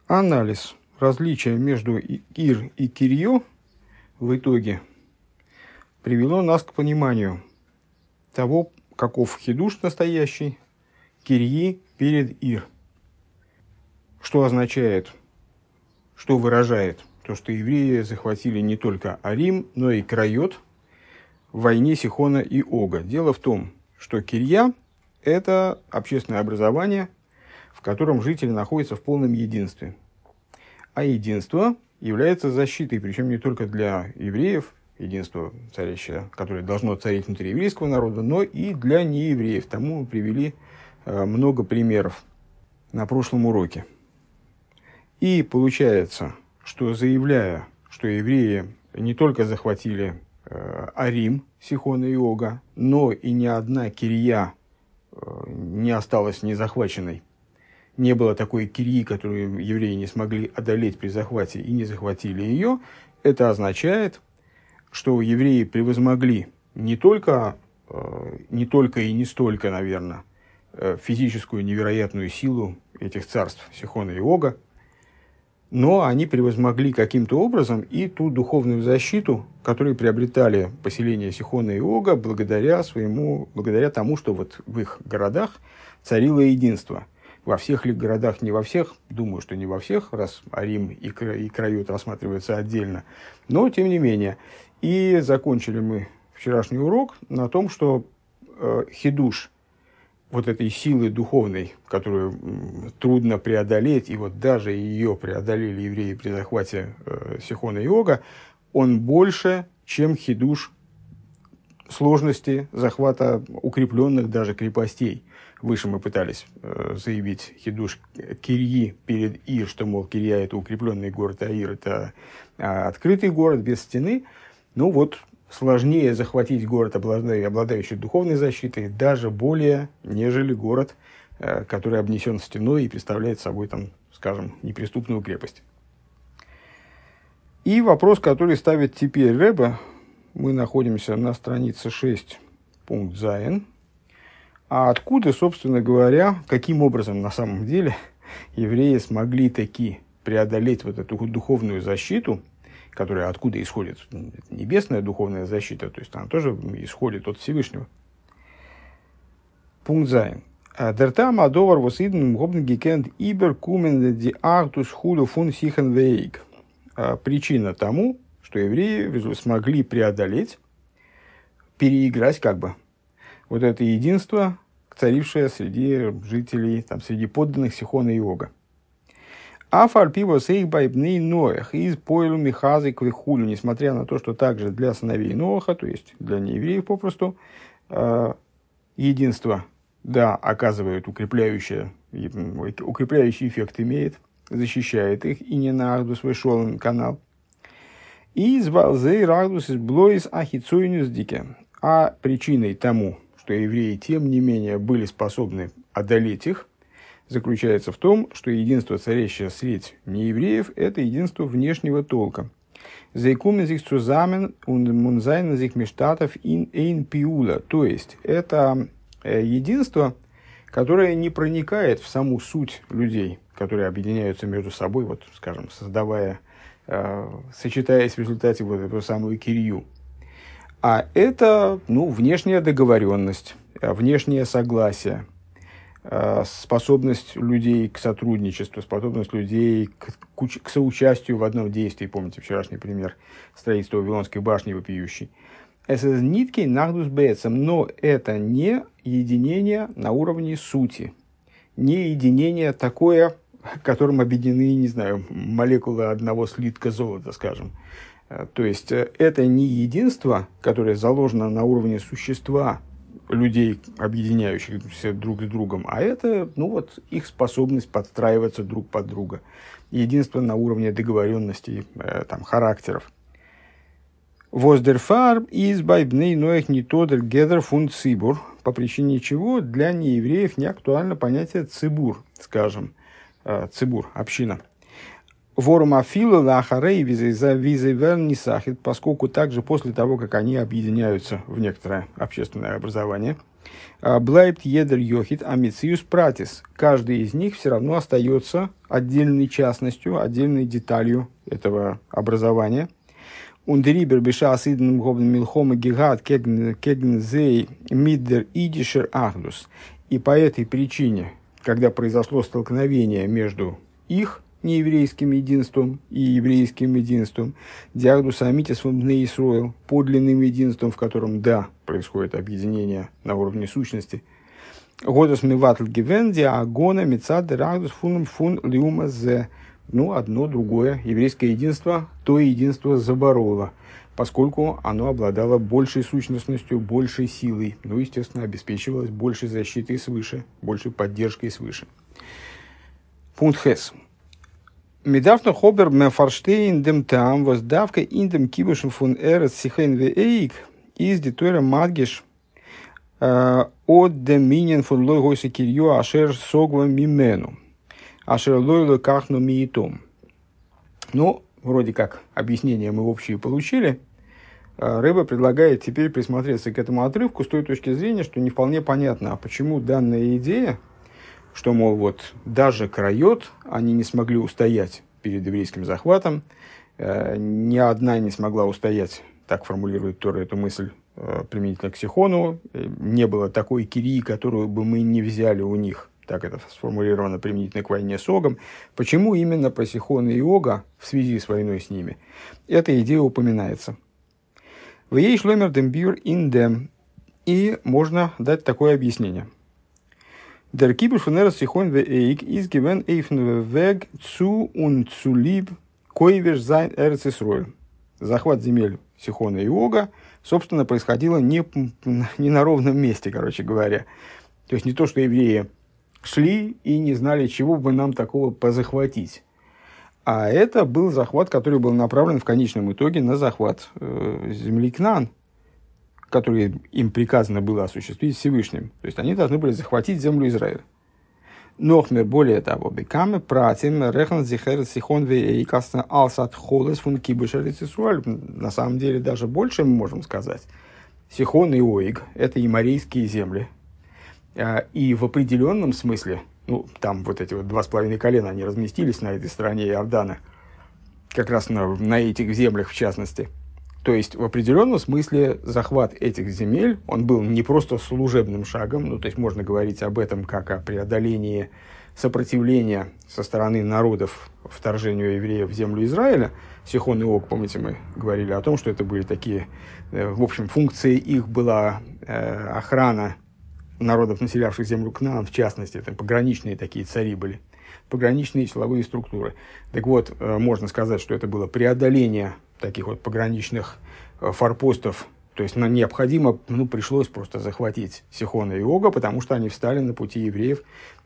Анализ различия между Ир и Кирью в итоге привело нас к пониманию того, каков хидуш настоящий Кирьи перед Ир. Что означает, что выражает то, что евреи захватили не только Арим, но и Крайот в войне Сихона и Ога. Дело в том, что Кирья – это общественное образование, в котором жители находятся в полном единстве. А единство является защитой, причем не только для евреев, единство царящее, которое должно царить внутри еврейского народа, но и для неевреев. Тому мы привели много примеров на прошлом уроке. И получается, что заявляя, что евреи не только захватили Арим, Сихона и Ога, но и ни одна Кирья не осталась незахваченной. Не было такой Кирьи, которую евреи не смогли одолеть при захвате и не захватили ее. Это означает, что евреи превозмогли не только и не столько, наверное, физическую невероятную силу этих царств Сихона и Ога, но они превозмогли каким-то образом и ту духовную защиту, которую приобретали поселения Сихона и Ога благодаря тому, что вот в их городах царило единство. Во всех ли городах, не во всех, думаю, что не во всех, раз Арим и Крайот рассматриваются отдельно, но тем не менее. И закончили мы вчерашний урок на том, что хидуш вот этой силы духовной, которую трудно преодолеть, и вот даже ее преодолели евреи при захвате Сихона и Ога, он больше, чем хидуш сложности захвата укрепленных даже крепостей. Выше мы пытались заявить хидуш Кирьи перед Ир, что, мол, Кирья – это укрепленный город, а Ир – это открытый город без стены. Ну вот, сложнее захватить город, обладающий духовной защитой, даже более, нежели город, который обнесен стеной и представляет собой, там, скажем, неприступную крепость. И вопрос, который ставит теперь Ребе, мы находимся на странице 6, пункт Зайн. А откуда, собственно говоря, каким образом на самом деле евреи смогли таки преодолеть вот эту духовную защиту, которая откуда исходит? Небесная духовная защита, то есть она тоже исходит от Всевышнего. Пункт Зайн. Дертам адовар восидн гобн гекенд ибер кумен ди артус худу фун сихен вейг. Причина тому, что евреи смогли преодолеть, переиграть как бы вот это единство, царившее среди жителей, там, среди подданных Сихона и Ога. А фарпиво сейх байбней ноях из пойлу михазы квихулю, несмотря на то, что также для сыновей Ноаха, то есть для неевреев попросту, единство, да, оказывает укрепляющий эффект имеет, защищает их, и не на Ахдус вышел канал. И звал зей Ахдус из блоис ахицуинус дике. А причиной тому, что евреи, тем не менее, были способны одолеть их, заключается в том, что единство, царящее средь неевреев, это единство внешнего толка. То есть, это единство, которое не проникает в саму суть людей, которые объединяются между собой, вот, скажем, сочетаясь в результате вот эту самую Кирью. А это, внешняя договоренность, внешнее согласие, способность людей к сотрудничеству, способность людей к соучастию в одном действии. Помните вчерашний пример строительства Вавилонской башни вопиющей. Это нитки нахдус бецем, но это не единение на уровне сути, не единение такое, которым объединены, не знаю, молекулы одного слитка золота, скажем. То есть, это не единство, которое заложено на уровне существа людей, объединяющихся друг с другом, а это, их способность подстраиваться друг под друга. Единство на уровне договоренностей, характеров. Воздерфар из байбней ноях не тодер гедер фун цибур, по причине чего для неевреев не актуально понятие цибур, скажем, цибур, община. Ворум афила лахарей визеверни сахит, поскольку также после того, как они объединяются в некоторое общественное образование, Блайбт едер йохит амициус пратис. Каждый из них все равно остается отдельной частностью, отдельной деталью этого образования. Ундерибер биша асидным гобн милхома гигат кегнзей миддер идишер ахдус. И по этой причине, когда произошло столкновение между их нееврейским единством и еврейским единством, диагдус амитис вумбней Исроил, подлинным единством, в котором, да, происходит объединение на уровне сущности. Годус миватль гивенди агона мицад дерагдус фун лиума зе. Ну, одно, другое. Еврейское единство, то единство забороло, поскольку оно обладало большей сущностностью, большей силой, ну, естественно, обеспечивалось большей защитой свыше, большей поддержкой свыше. Пункт Хес. Медафна хобер мефарштейн дем там воздавка индем кибушем фун эрес сихен веэйк из дитойра мадгиш от деминен фун лой гойсе кирью ашер согва мимену. Ашер лойло кахну миитом. Ну, вроде как объяснение мы общее получили. Рэбе предлагает теперь присмотреться к этому отрывку с той точки зрения, что не вполне понятно, а почему данная идея, что, мол, вот даже крайот, они не смогли устоять перед еврейским захватом, ни одна не смогла устоять, так формулирует Тора эту мысль применительно к Сихону, не было такой кирии, которую бы мы не взяли у них. Так это сформулировано применительно к войне с Огом. Почему именно про Сихона и Ога в связи с войной с ними? Эта идея упоминается. В ей шломер дембюр индем. И можно дать такое объяснение. Der Kibbush von Eretz Sichon ve'eik ist given eifn weg zu und zu lieb koivesh sein Eretz Yisroel. Захват земель Сихона и Ога, собственно, происходило не на ровном месте, короче говоря. То есть не то, что евреи шли и не знали, чего бы нам такого позахватить. А это был захват, который был направлен в конечном итоге на захват земли Кнаан, который им приказано было осуществить Всевышним. То есть они должны были захватить землю Израиля. Нохмер, более того, бекаме пратим рехн зихер сихон веикасна алсат холес фун кибушерец Исруэль. На самом деле даже больше мы можем сказать. Сихон и Оиг – это яморейские земли. И в определенном смысле, ну, там вот эти вот 2,5 колена, они разместились на этой стороне Иордана, как раз на этих землях в частности. То есть, в определенном смысле захват этих земель, он был не просто служебным шагом, ну, то есть, можно говорить об этом как о преодолении сопротивления со стороны народов вторжению евреев в землю Израиля. Сихон и Ог, помните, мы говорили о том, что это были такие, в общем, функцией их была охрана народов, населявших землю Кнаан, в частности, это пограничные такие цари были, пограничные силовые структуры. Так вот, можно сказать, что это было преодоление таких вот пограничных форпостов, то есть необходимо, пришлось просто захватить Сихона и Ога, потому что они встали на пути евреев,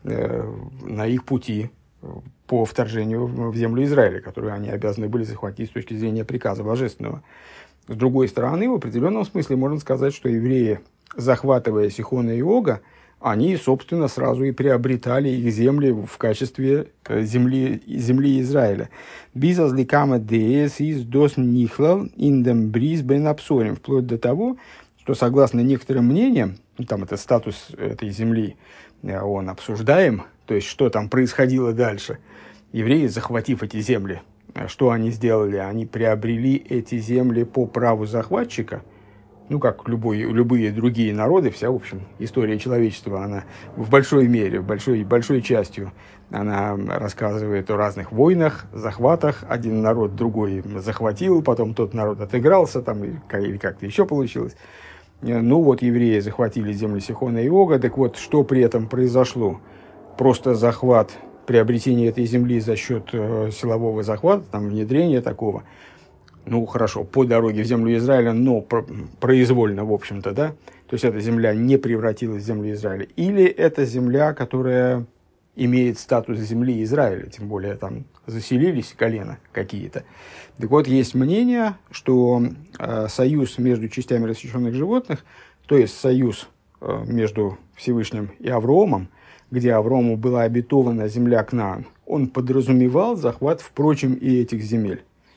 на их пути по вторжению в землю Израиля, которую они обязаны были захватить с точки зрения приказа божественного. С другой стороны, в определенном смысле можно сказать, что евреи, захватывая Сихона и Ога, они, собственно, сразу и приобретали их земли в качестве земли Израиля. Бизазликама дес из дос нихлал индем бриз бен апсорим. Вплоть до того, что, согласно некоторым мнениям, там это статус этой земли, он обсуждаем, то есть, что там происходило дальше. Евреи, захватив эти земли, что они сделали? Они приобрели эти земли по праву захватчика, как любые другие народы, вся, в общем, история человечества, она в большой мере, большой частью, она рассказывает о разных войнах, захватах. Один народ другой захватил, потом тот народ отыгрался, там, или как-то еще получилось. Евреи захватили земли Сихона и Ога, так вот, что при этом произошло? Просто захват, приобретение этой земли за счет силового захвата, там, внедрения такого, хорошо, по дороге в землю Израиля, но произвольно, в общем-то, да? То есть, эта земля не превратилась в землю Израиля. Или это земля, которая имеет статус земли Израиля, тем более там заселились колена какие-то. Так вот, есть мнение, что союз между частями рассеченных животных, то есть союз между Всевышним и Авраамом, где Аврааму была обетована земля Кнаан, он подразумевал захват, впрочем, и этих земель.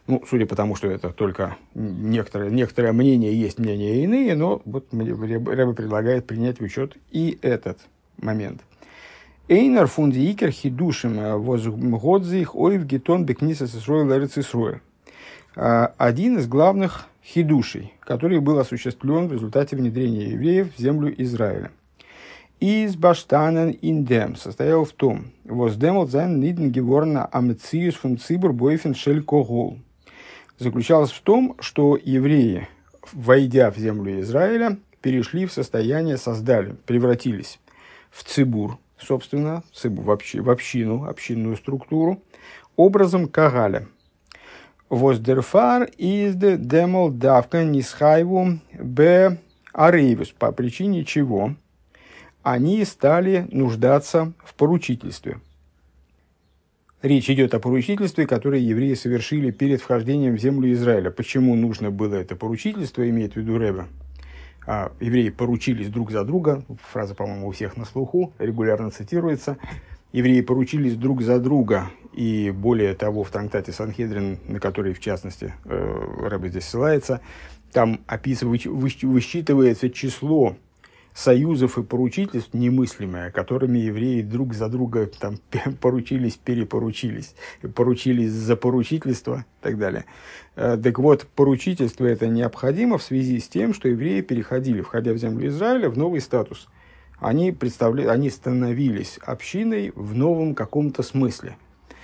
Ну, судя по тому, что это только некоторое мнение, есть мнения иные, но вот Ребе предлагает принять в учет и этот момент. Эйнар фунди икер хидушим возгодзих оив гетон бекниса сесроил эрец Исроэль. Один из главных хидушей, который был осуществлен в результате внедрения евреев в землю Израиля. Из баштанен индем состоял в том, воздемол зайн ниден геворна амциус фун цибур бойфен шель когол. Заключалось в том, что евреи, войдя в землю Израиля, перешли в состояние, превратились в цибур, собственно, в общину, общинную структуру, образом кагаля. Воздерфар из демол давка нисхайву б арейвус, по причине чего они стали нуждаться в поручительстве. Речь идет о поручительстве, которое евреи совершили перед вхождением в землю Израиля. Почему нужно было это поручительство, имеет в виду Ребе? Евреи поручились друг за друга, фраза, по-моему, у всех на слуху, регулярно цитируется. Евреи поручились друг за друга, и более того, в трактате Санхедрин, на который, в частности, Ребе здесь ссылается, там высчитывается число союзов и поручительств немыслимое, которыми евреи друг за друга там поручились, перепоручились, поручились за поручительство и так далее. Так вот, поручительство это необходимо в связи с тем, что евреи переходили, входя в землю Израиля, в новый статус. Они становились общиной в новом каком-то смысле.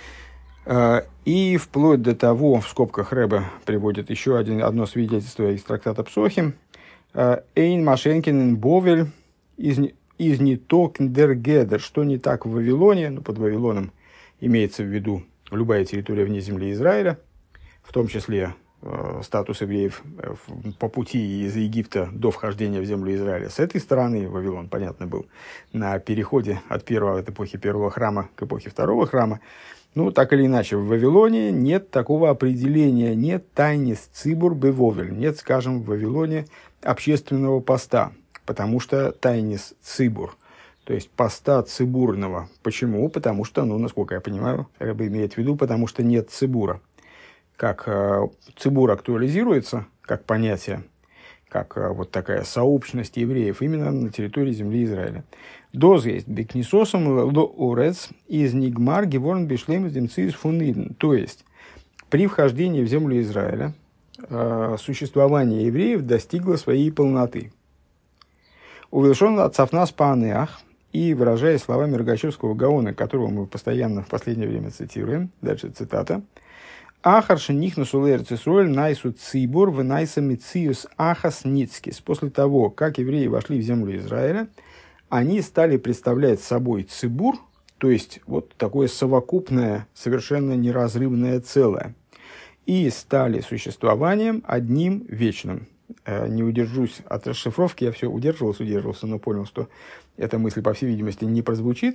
И вплоть до того, в скобках Ребе приводит еще одно свидетельство из трактата Псохим, Эйн Машенкин Бовель из Нитокндергедер, что не так в Вавилоне, под Вавилоном имеется в виду любая территория вне земли Израиля, в том числе статус евреев по пути из Египта до вхождения в землю Израиля. С этой стороны Вавилон, понятно, был на переходе от эпохи первого храма к эпохе второго храма. Ну, так или иначе, в Вавилоне нет такого определения, нет тайнис цибур бевовель, нет, скажем, в Вавилоне общественного поста, потому что тайнис цибур, то есть поста цибурного. Почему? Потому что, насколько я понимаю, Ребе имеет в виду, потому что нет цибура. Как цибур актуализируется, как понятие, как вот такая сообщность евреев именно на территории земли Израиля. Доз есть бекнисосом лоорец из нигмар геворн бишлем из демциис фуниден. То есть, при вхождении в землю Израиля существование евреев достигло своей полноты. Увелшон от цафнас паанеах, и, выражая словами Рогачевского Гаона, которого мы постоянно в последнее время цитируем, дальше цитата, «Ахарши нихнусу лэрц Исроэль найсу цибур в найса мициус ахас ницкис». После того, как евреи вошли в землю Израиля, они стали представлять собой цибур, то есть вот такое совокупное, совершенно неразрывное целое, и стали существованием одним вечным. Не удержусь от расшифровки, я все удерживался, но понял, что эта мысль, по всей видимости, не прозвучит.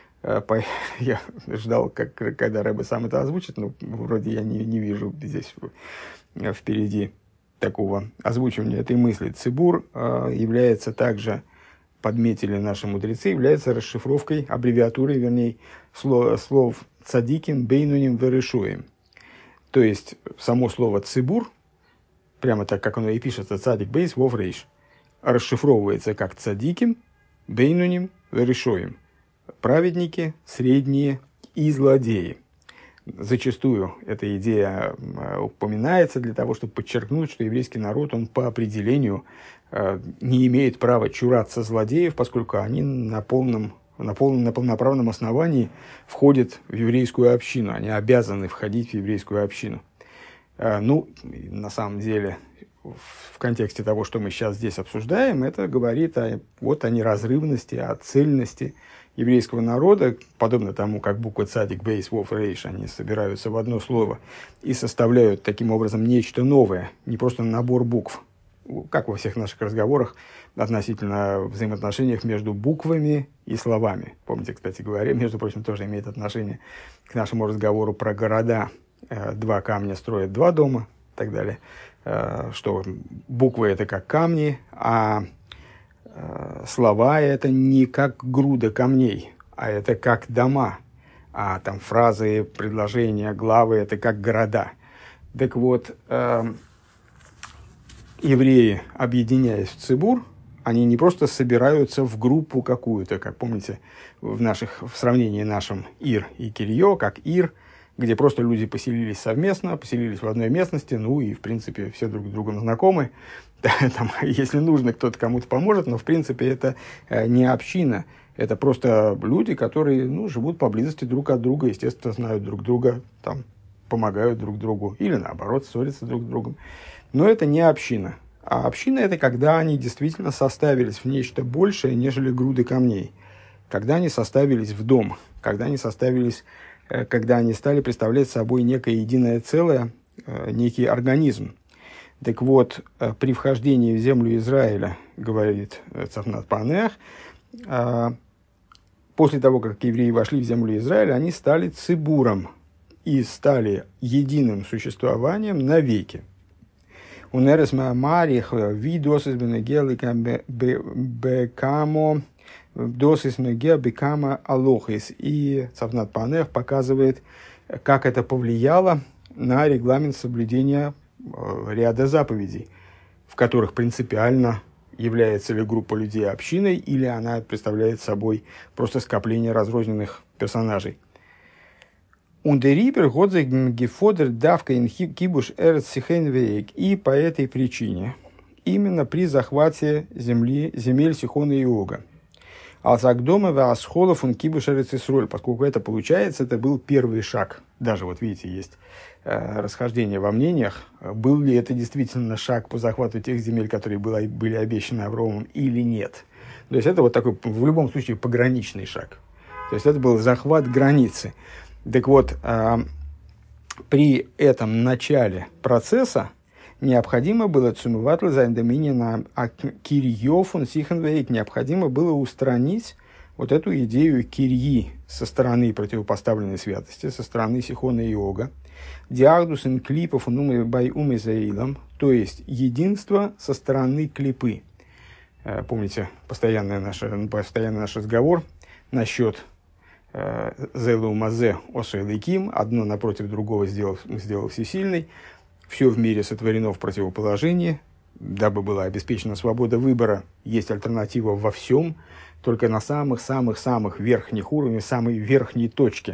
Я ждал, когда Ребе сам это озвучит, но вроде я не вижу здесь впереди такого озвучивания этой мысли. Цибур является также, подметили наши мудрецы, является расшифровкой, аббревиатурой, вернее, слов цадиким, бейнуним, верешуем. То есть, само слово цибур, прямо так, как оно и пишется, цадик бейс вов рейш, расшифровывается как цадиким, бейнуним, верешуем. Праведники, средние и злодеи. Зачастую эта идея упоминается для того, чтобы подчеркнуть, что еврейский народ, он по определению не имеет права чураться злодеев, поскольку они на полноправном основании входят в еврейскую общину. Они обязаны входить в еврейскую общину. На самом деле, в контексте того, что мы сейчас здесь обсуждаем, это говорит о неразрывности, о цельности еврейского народа, подобно тому, как буквы цадик, бейс, вов, рейш, они собираются в одно слово и составляют таким образом нечто новое, не просто набор букв, как во всех наших разговорах относительно взаимоотношениях между буквами и словами. Помните, кстати говоря, между прочим, тоже имеет отношение к нашему разговору про города. Два камня строят два дома и так далее. Что буквы это как камни, а слова это не как груда камней, а это как дома. А там фразы, предложения, главы это как города. Так вот, евреи, объединяясь в цибур, они не просто собираются в группу какую-то, как помните, в сравнении нашем Ир и Кирьё, как Ир, где просто люди поселились совместно, поселились в одной местности, ну и, в принципе, все друг с другом знакомы. Там, если нужно, кто-то кому-то поможет, но, в принципе, это не община. Это просто люди, которые живут поблизости друг от друга, естественно, знают друг друга, там, помогают друг другу, или наоборот, ссорятся друг с другом. Но это не община. А община – это когда они действительно составились в нечто большее, нежели груды камней. Когда они составились в дом, когда они стали представлять собой некое единое целое, некий организм. Так вот, при вхождении в землю Израиля, говорит Цафнат Паанеах, после того, как евреи вошли в землю Израиля, они стали цибуром и стали единым существованием навеки. Унерес маамарих видосис бенегелика бекамо досис неге бекама алохис. И Цафнат Паанеах показывает, как это повлияло на регламент соблюдения ряда заповедей, в которых принципиально является ли группа людей общиной, или она представляет собой просто скопление разрозненных персонажей. Ундерибер годзе гефодер давка ин кибуш эрц сихенвейк. И по этой причине, именно при захвате земель Сихона и Ога, алзагдома ваасхолов ун кибуш эрц Исроль, поскольку это получается, это был первый шаг. Даже вот видите, есть расхождение во мнениях, был ли это действительно шаг по захвату тех земель, которые были обещаны Авраамом, или нет. То есть это вот такой, в любом случае, пограничный шаг. То есть это был захват границы. Так вот, при этом начале процесса необходимо было необходимо было устранить вот эту идею кирьи со стороны противопоставленной святости, со стороны Сихона и Ога, диагдус ин клипов бай умизаилам, то есть единство со стороны клипы. Помните постоянный наш разговор насчет Зейлу Мазе Осуэлейким, одно напротив другого сделал всесильный, все в мире сотворено в противоположении, дабы была обеспечена свобода выбора, есть альтернатива во всем, только на самых-самых-самых верхних уровнях, самой верхней точке,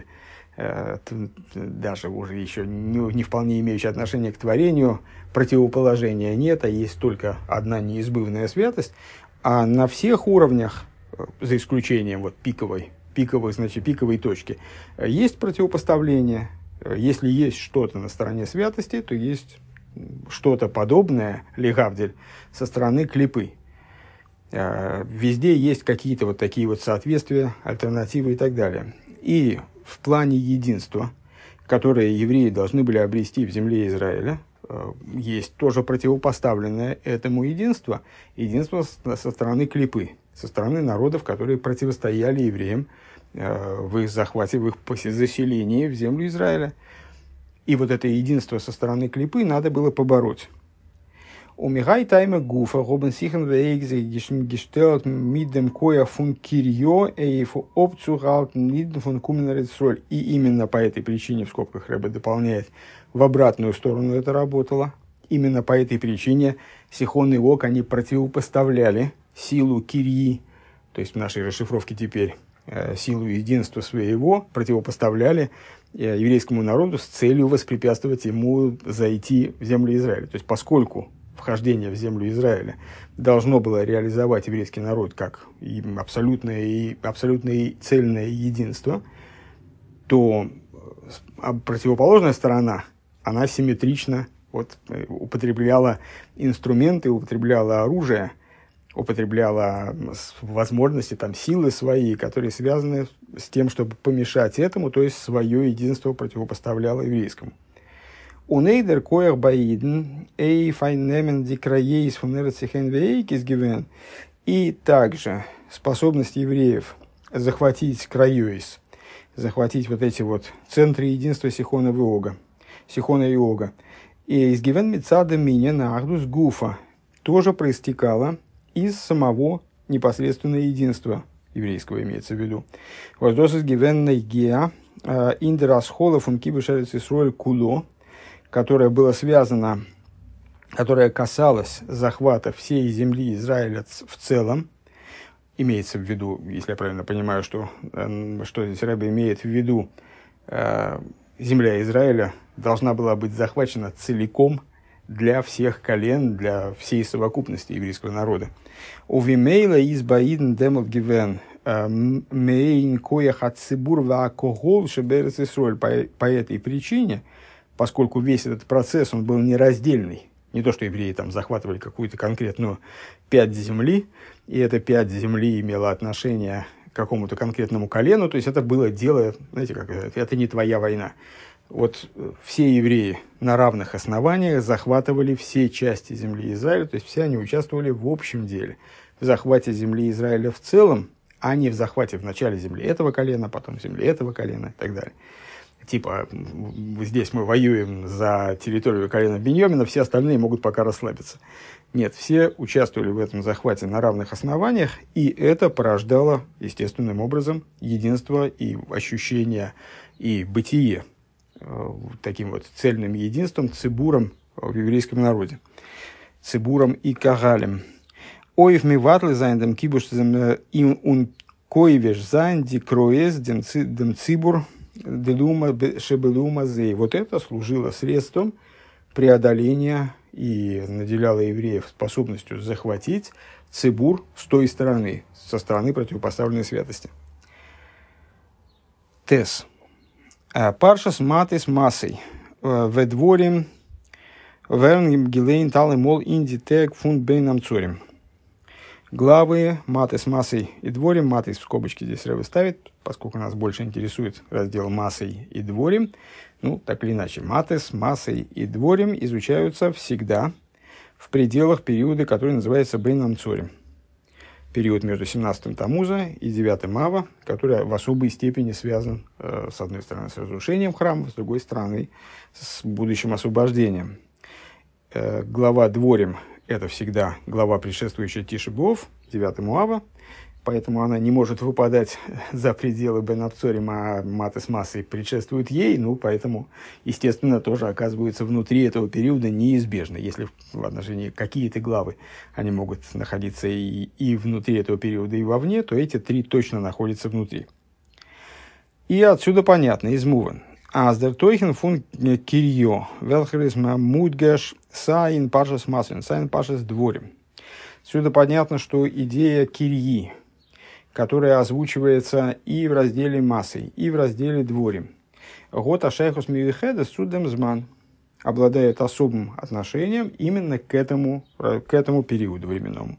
даже уже еще не вполне имеющей отношение к творению, противоположения нет, а есть только одна неизбывная святость, а на всех уровнях, за исключением вот пиковой точки, есть противопоставление. Если есть что-то на стороне святости, то есть что-то подобное, легавдель, со стороны клипы. Везде есть какие-то вот такие вот соответствия, альтернативы и так далее. И в плане единства, которое евреи должны были обрести в земле Израиля, есть тоже противопоставленное этому единство со стороны клипы, со стороны народов, которые противостояли евреям в их захвате, в их заселении в землю Израиля. И вот это единство со стороны клипы надо было побороть. Умигай тайме гуфа гобен сихен вейгзе гештелт мидем коя фун кирьё эйфу обцугалт мидем фун куменерецроль. И именно по этой причине, в скобках Ребе добавляет, в обратную сторону это работало. Именно по этой причине Сихон и Ог, они противопоставляли силу кирьи, то есть в нашей расшифровке теперь силу единства своего, противопоставляли еврейскому народу с целью воспрепятствовать ему зайти в землю Израиля. То есть поскольку вхождение в землю Израиля должно было реализовать еврейский народ как абсолютное и цельное единство, то противоположная сторона, она симметрично употребляла инструменты, употребляла оружие, употребляла возможности, силы свои, которые связаны с тем, чтобы помешать этому, то есть свое единство противопоставляла еврейскому. Унейдер коях баиден, эй файнемен дикраеис фунерцихен вейкис гивен. И также способность евреев захватить крайоис, захватить вот эти вот центры единства Сихона и Ога. И из гивен мицада миня на ахдус гуфа тоже проистекало из самого непосредственного единства еврейского, имеется в виду. Воздосис гивенной геа индерасхола функибышерец Исроэль куло, которое было связано, которое касалось захвата всей земли Израиля в целом, имеется в виду, если я правильно понимаю, что здесь Ребе имеет в виду, земля Израиля должна была быть захвачена целиком для всех колен, для всей совокупности еврейского народа. Увимейла из баидн демот гивен мейн коях от цибур ва когол шеберец Исроль. По этой причине, поскольку весь этот процесс он был нераздельный, не то, что евреи там захватывали какую-то конкретную пять земли, и эта пять земли имела отношение к какому-то конкретному колену, то есть это было дело, знаете, как это не твоя война. Вот все евреи на равных основаниях захватывали все части земли Израиля, то есть все они участвовали в общем деле, в захвате земли Израиля в целом, а не в захвате в начале земли этого колена, потом земли этого колена и так далее. Типа, здесь мы воюем за территорию колена Биньямина, все остальные могут пока расслабиться. Нет, все участвовали в этом захвате на равных основаниях, и это порождало естественным образом единство и ощущение и бытие таким вот цельным единством, цибуром в еврейском народе. Цибуром и кагалем. Оев ми ватлы зайндем кибуш им ун коевеш зайнди кроес дем цибур делума шебелума зей. Вот это служило средством преодоления и наделяло евреев способностью захватить цибур с той стороны, со стороны противопоставленной святости. Тес. Паршас матис массой. Ведворим вернгем гилейн талы мол инди тег фунт бейнам цорим. Главы матис массой и дворим. Матис в скобочке здесь Ребе ставит, поскольку нас больше интересует раздел массой и дворим. Ну, так или иначе, матис, массой и дворим изучаются всегда в пределах периода, который называется бейнам цорим. Период между 17-м Тамуза и 9-м Ава, который в особой степени связан, с одной стороны, с разрушением храма, с другой стороны, с будущим освобождением. Глава Дворим – это всегда глава, предшествующая Тиши б'Ав, 9-му Ава, поэтому она не может выпадать за пределы Бен Абцорим, а Матес Массой предшествует ей, ну, поэтому, естественно, тоже оказываются внутри этого периода неизбежно. Если в отношении какие-то главы они могут находиться и внутри этого периода, и вовне, то эти три точно находятся внутри. И отсюда понятно, из Муван. Аздер Тойхен фун Кирьо, Велхерисма Мудгаш, Сайн Пашас Маслин, Сайн Пашас Дворим. Отсюда понятно, что идея Кирьи, которая озвучивается и в разделе Массой, и в разделе Дворим. Гот Ашайхус Мивихеда Судем Зман обладает особым отношением именно к этому периоду временному.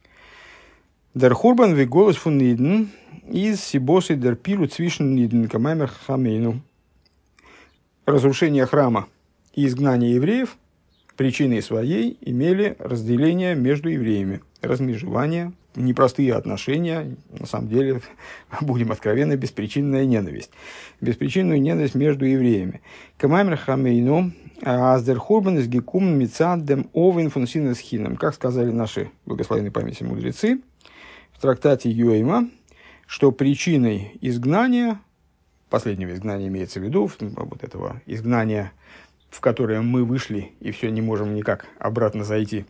Дер Хурбан Виголос фун Ниден из Сибосы Дер Пилу Цвишн Ниден Камаймер Хамейну. Разрушение храма и изгнание евреев причиной своей имели разделение между евреями, размежевание, непростые отношения, на самом деле, будем откровенны, беспричинная ненависть. Беспричинную ненависть между евреями. Камаймер Хамейну Аздер Хурбан из Гекум Мицаддем Овен фунсинес Хином. Как сказали наши благословенной памяти мудрецы в трактате Йойма, что причиной изгнания, последнего изгнания имеется в виду, вот этого изгнания, в которое мы вышли и все не можем никак обратно зайти,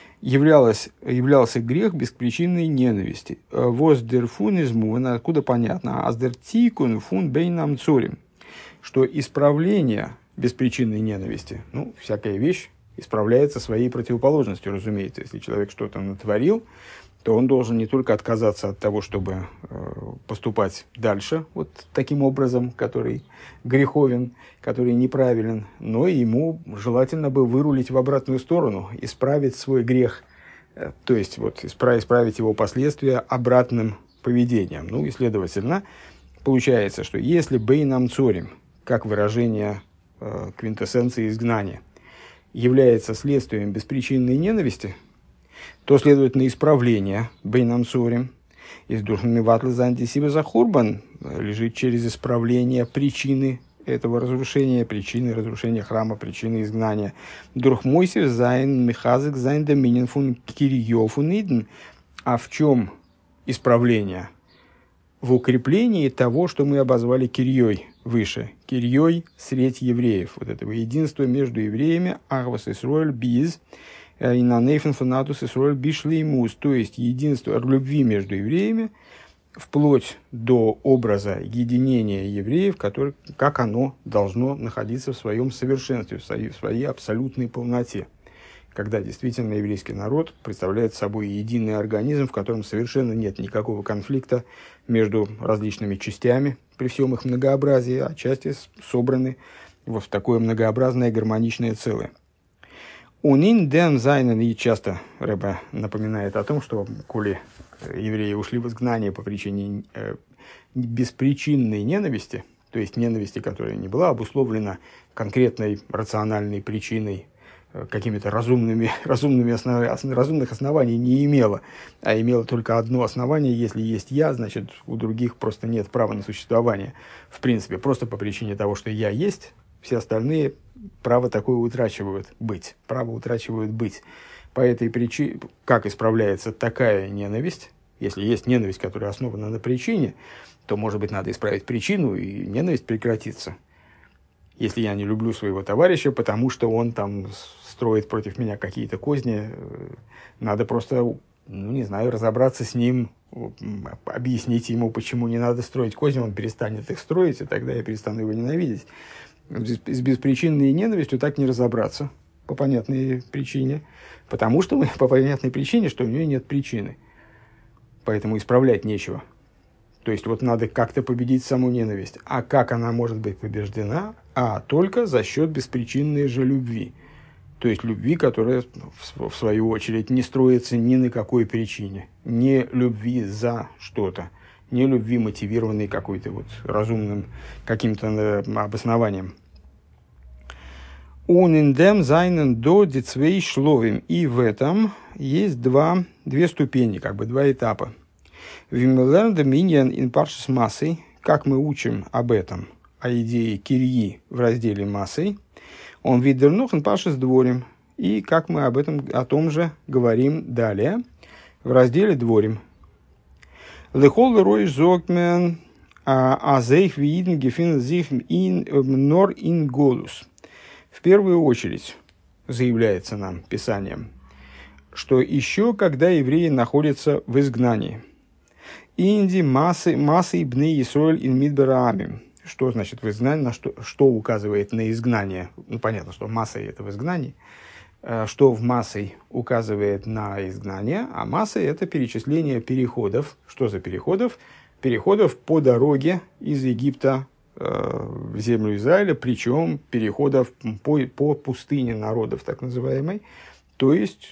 являлся грех беспричинной ненависти. Воздер фун изму, откуда понятно, аздер тикун фун бейнам цорим, что исправление беспричинной ненависти, ну, всякая вещь исправляется своей противоположностью, разумеется. Если человек что-то натворил, то он должен не только отказаться от того, чтобы поступать дальше, вот таким образом, который греховен, который неправилен, но и ему желательно бы вырулить в обратную сторону, исправить свой грех, то есть вот, исправить его последствия обратным поведением. Ну и, следовательно, получается, что если бейнам цорим, как выражение квинтэссенции изгнания, является следствием беспричинной ненависти, то, следовательно, исправление бейнам цорим из душными ватлы за антисиба захурбан лежит через исправление причины этого разрушения, причины разрушения храма, причины изгнания. Дурхмойсев зайн михазик зайн доминин фун кирьё фун иден. А в чем исправление? В укреплении того, что мы обозвали кирьей, выше. Кирьей средь евреев. Вот этого единства между евреями. Ахвас Исроэль биз. И на нейфен фанатус Исроэль бишлеймус. То есть единство любви между евреями, вплоть до образа единения евреев, который, как оно должно находиться в своем совершенстве, в своей абсолютной полноте. Когда действительно еврейский народ представляет собой единый организм, в котором совершенно нет никакого конфликта между различными частями, при всем их многообразии, а части собраны в такое многообразное гармоничное целое. Унин дем зайнен, и часто Рэбе напоминает о том, что коли евреи ушли в изгнание по причине беспричинной ненависти, то есть ненависти, которая не была обусловлена конкретной рациональной причиной, какими-то разумных оснований не имела, а имела только одно основание: если есть я, значит у других просто нет права на существование. В принципе, просто по причине того, что я есть, все остальные право такое утрачивают быть. По этой причине, как исправляется такая ненависть? Если есть ненависть, которая основана на причине, то, может быть, надо исправить причину, и ненависть прекратится. Если я не люблю своего товарища, потому что он там строит против меня какие-то козни, надо просто, разобраться с ним, объяснить ему, почему не надо строить козни, он перестанет их строить, и тогда я перестану его ненавидеть. С беспричинной ненавистью так не разобраться, по понятной причине, что у нее нет причины, поэтому исправлять нечего. То есть вот надо как-то победить саму ненависть. А как она может быть побеждена? Только за счет беспричинной же любви. То есть любви, которая, в свою очередь, не строится ни на какой причине. Не любви за что-то. Не любви, мотивированной какой-то вот разумным каким-то обоснованием. Униндем зайнен до дицвей шловим. И в этом есть две ступени, два этапа. Вимелерда миньян ин паршис массой, как мы учим об этом, о идее кирьи в разделе массой, он видернух ин паршис дворим, и как мы о том же говорим далее в разделе дворим. Лехол роиш зогмен азейх виден гефин зих ин нор ин голус. В первую очередь заявляется нам Писанием, что еще когда евреи находятся в изгнании, Инди массы бны Исроэль ин мидбараамим. Что значит в изгнании? Что указывает на изгнание? Понятно, что массой это в изгнании. Что в массой указывает на изгнание? А массой это перечисление переходов. Что за переходов? Переходов по дороге из Египта в землю Израиля, причем переходов по пустыне народов, так называемой. То есть,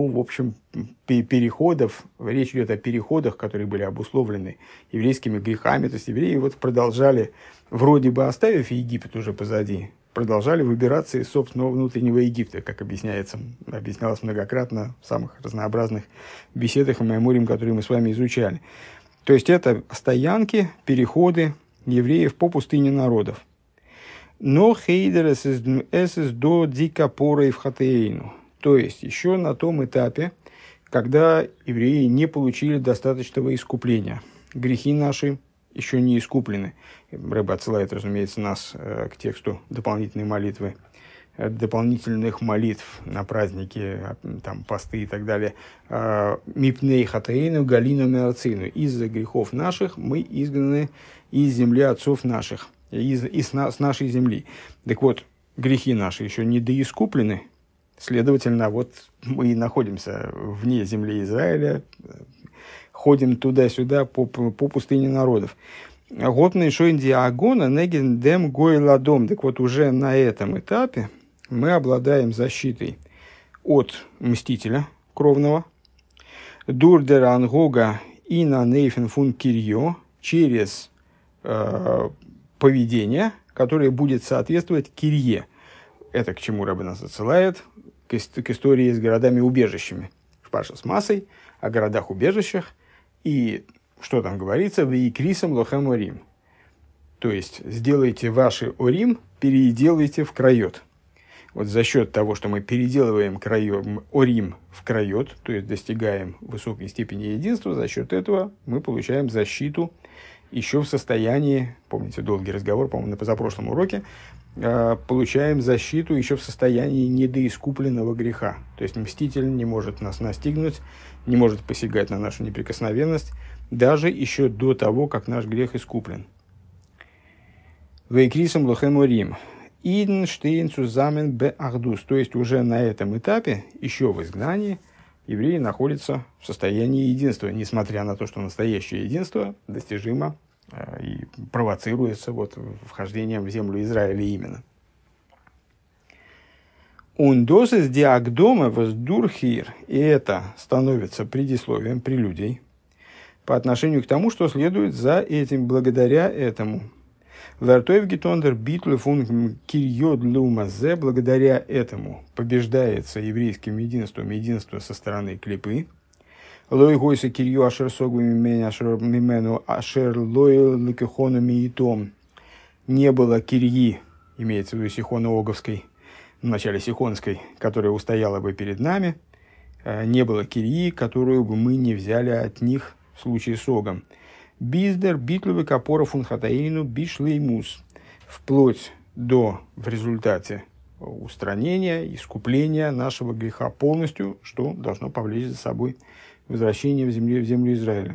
переходов, речь идет о переходах, которые были обусловлены еврейскими грехами. То есть, евреи продолжали, вроде бы оставив Египет уже позади, продолжали выбираться из собственного внутреннего Египта, как объяснялось многократно в самых разнообразных беседах и майморим, которые мы с вами изучали. То есть, это стоянки, переходы евреев по пустыне народов. Но хейдер эсэс до дикапора и вхатейну. То есть, еще на том этапе, когда евреи не получили достаточного искупления. Грехи наши еще не искуплены. Рэбе отсылает, разумеется, нас к тексту дополнительной молитвы, дополнительных молитв на праздники, там, посты и так далее. «Мипней хатаэйну галину мерцину». Из-за грехов наших мы изгнаны из земли отцов наших, с нашей земли. Так вот, грехи наши еще не доискуплены. Следовательно, вот мы и находимся вне земли Израиля, ходим туда-сюда по пустыне народов. Готный шойнди агона неген дем гой ладом. Так вот, уже на этом этапе мы обладаем защитой от мстителя кровного. Дурдер ангога и на нейфен фун кирьо, через поведение, которое будет соответствовать кирье. Это к чему Рабби нас отсылает? К истории с городами-убежищами. В Паршас Массой, о городах-убежищах. И что там говорится? «Вей крисам лохем орим». То есть, сделайте ваши орим, переделайте в крайот. Вот за счет того, что мы переделываем орим в крайот, то есть достигаем высокой степени единства, за счет этого мы получаем защиту еще в состоянии, помните долгий разговор, по-моему, на позапрошлом уроке, получаем защиту еще в состоянии недоискупленного греха. То есть мститель не может нас настигнуть, не может посягать на нашу неприкосновенность, даже еще до того, как наш грех искуплен. Вейкрисом лохему Рим. Иден штейн цузамен бе ахдус. То есть уже на этом этапе, еще в изгнании, евреи находятся в состоянии единства, несмотря на то, что настоящее единство достижимо и провоцируется вхождением в землю Израиля именно. Ундосис диагдома воздурхир, и это становится предисловием, прелюдией, по отношению к тому, что следует за этим, благодаря этому. Вертойвгитондер битлы фун кирьод лумазе, благодаря этому побеждается еврейским единством единство со стороны клипы. Лой гойса кирью ашер согу мимену ашер лой ликехону миитом. Не было кирьи, имеется в виду Сихона Оговской, в начале Сихонской, которая устояла бы перед нами. Не было кирьи, которую бы мы не взяли от них в случае с Огом. Биздер битловый капора фунхатаину бишлеймус. Вплоть до, в результате устранения, искупления нашего греха полностью, что должно повлечь за собой возвращение в землю Израиля.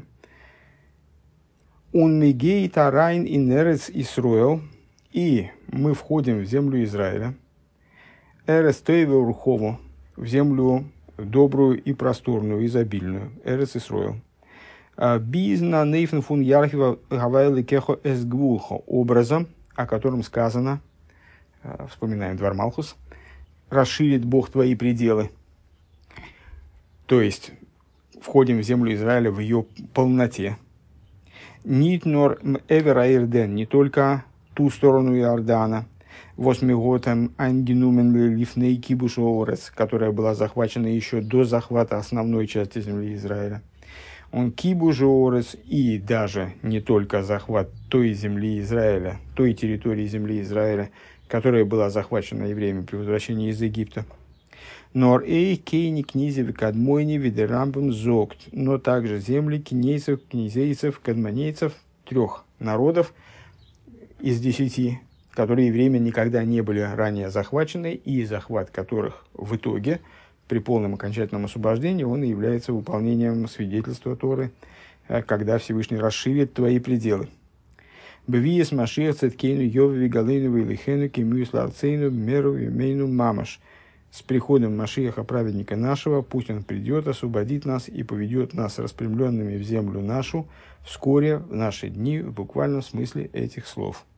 Унмигей тарайн инерец Исруэл, и мы входим в землю Израиля. Эрес тойве урхову, в землю добрую и просторную, изобильную. Эрес Исруэл. Бизна нейфен фун ярхива гавайли кехо эсгвулхо, образом, о котором сказано, вспоминаем Двар Малхус, расширит Бог твои пределы. То есть, входим в землю Израиля в ее полноте. Нит нор эвер аирден, не только ту сторону Иордана, восьмиготом ангенумен лифней кибуш оорес, которая была захвачена еще до захвата основной части земли Израиля. Он кибуш оорес, и даже не только захват той земли Израиля, той территории земли Израиля, которая была захвачена евреями при возвращении из Египта. Нор эй кейни книзев кадмойни видерамбам зогт, но также земли кинейцев, князейцев, кадмонейцев, 3 народов из 10, которые евреями никогда не были ранее захвачены, и захват которых в итоге, при полном окончательном освобождении, он и является выполнением свидетельства Торы, когда Всевышний расширит твои пределы. Бвиес машиах цеткейну йовви галейну вейлихену кемюс ларцейну меру юмейну мамаш. С приходом Машиаха, праведника нашего, пусть он придет, освободит нас и поведет нас распрямленными в землю нашу вскоре, в наши дни, в буквальном смысле этих слов.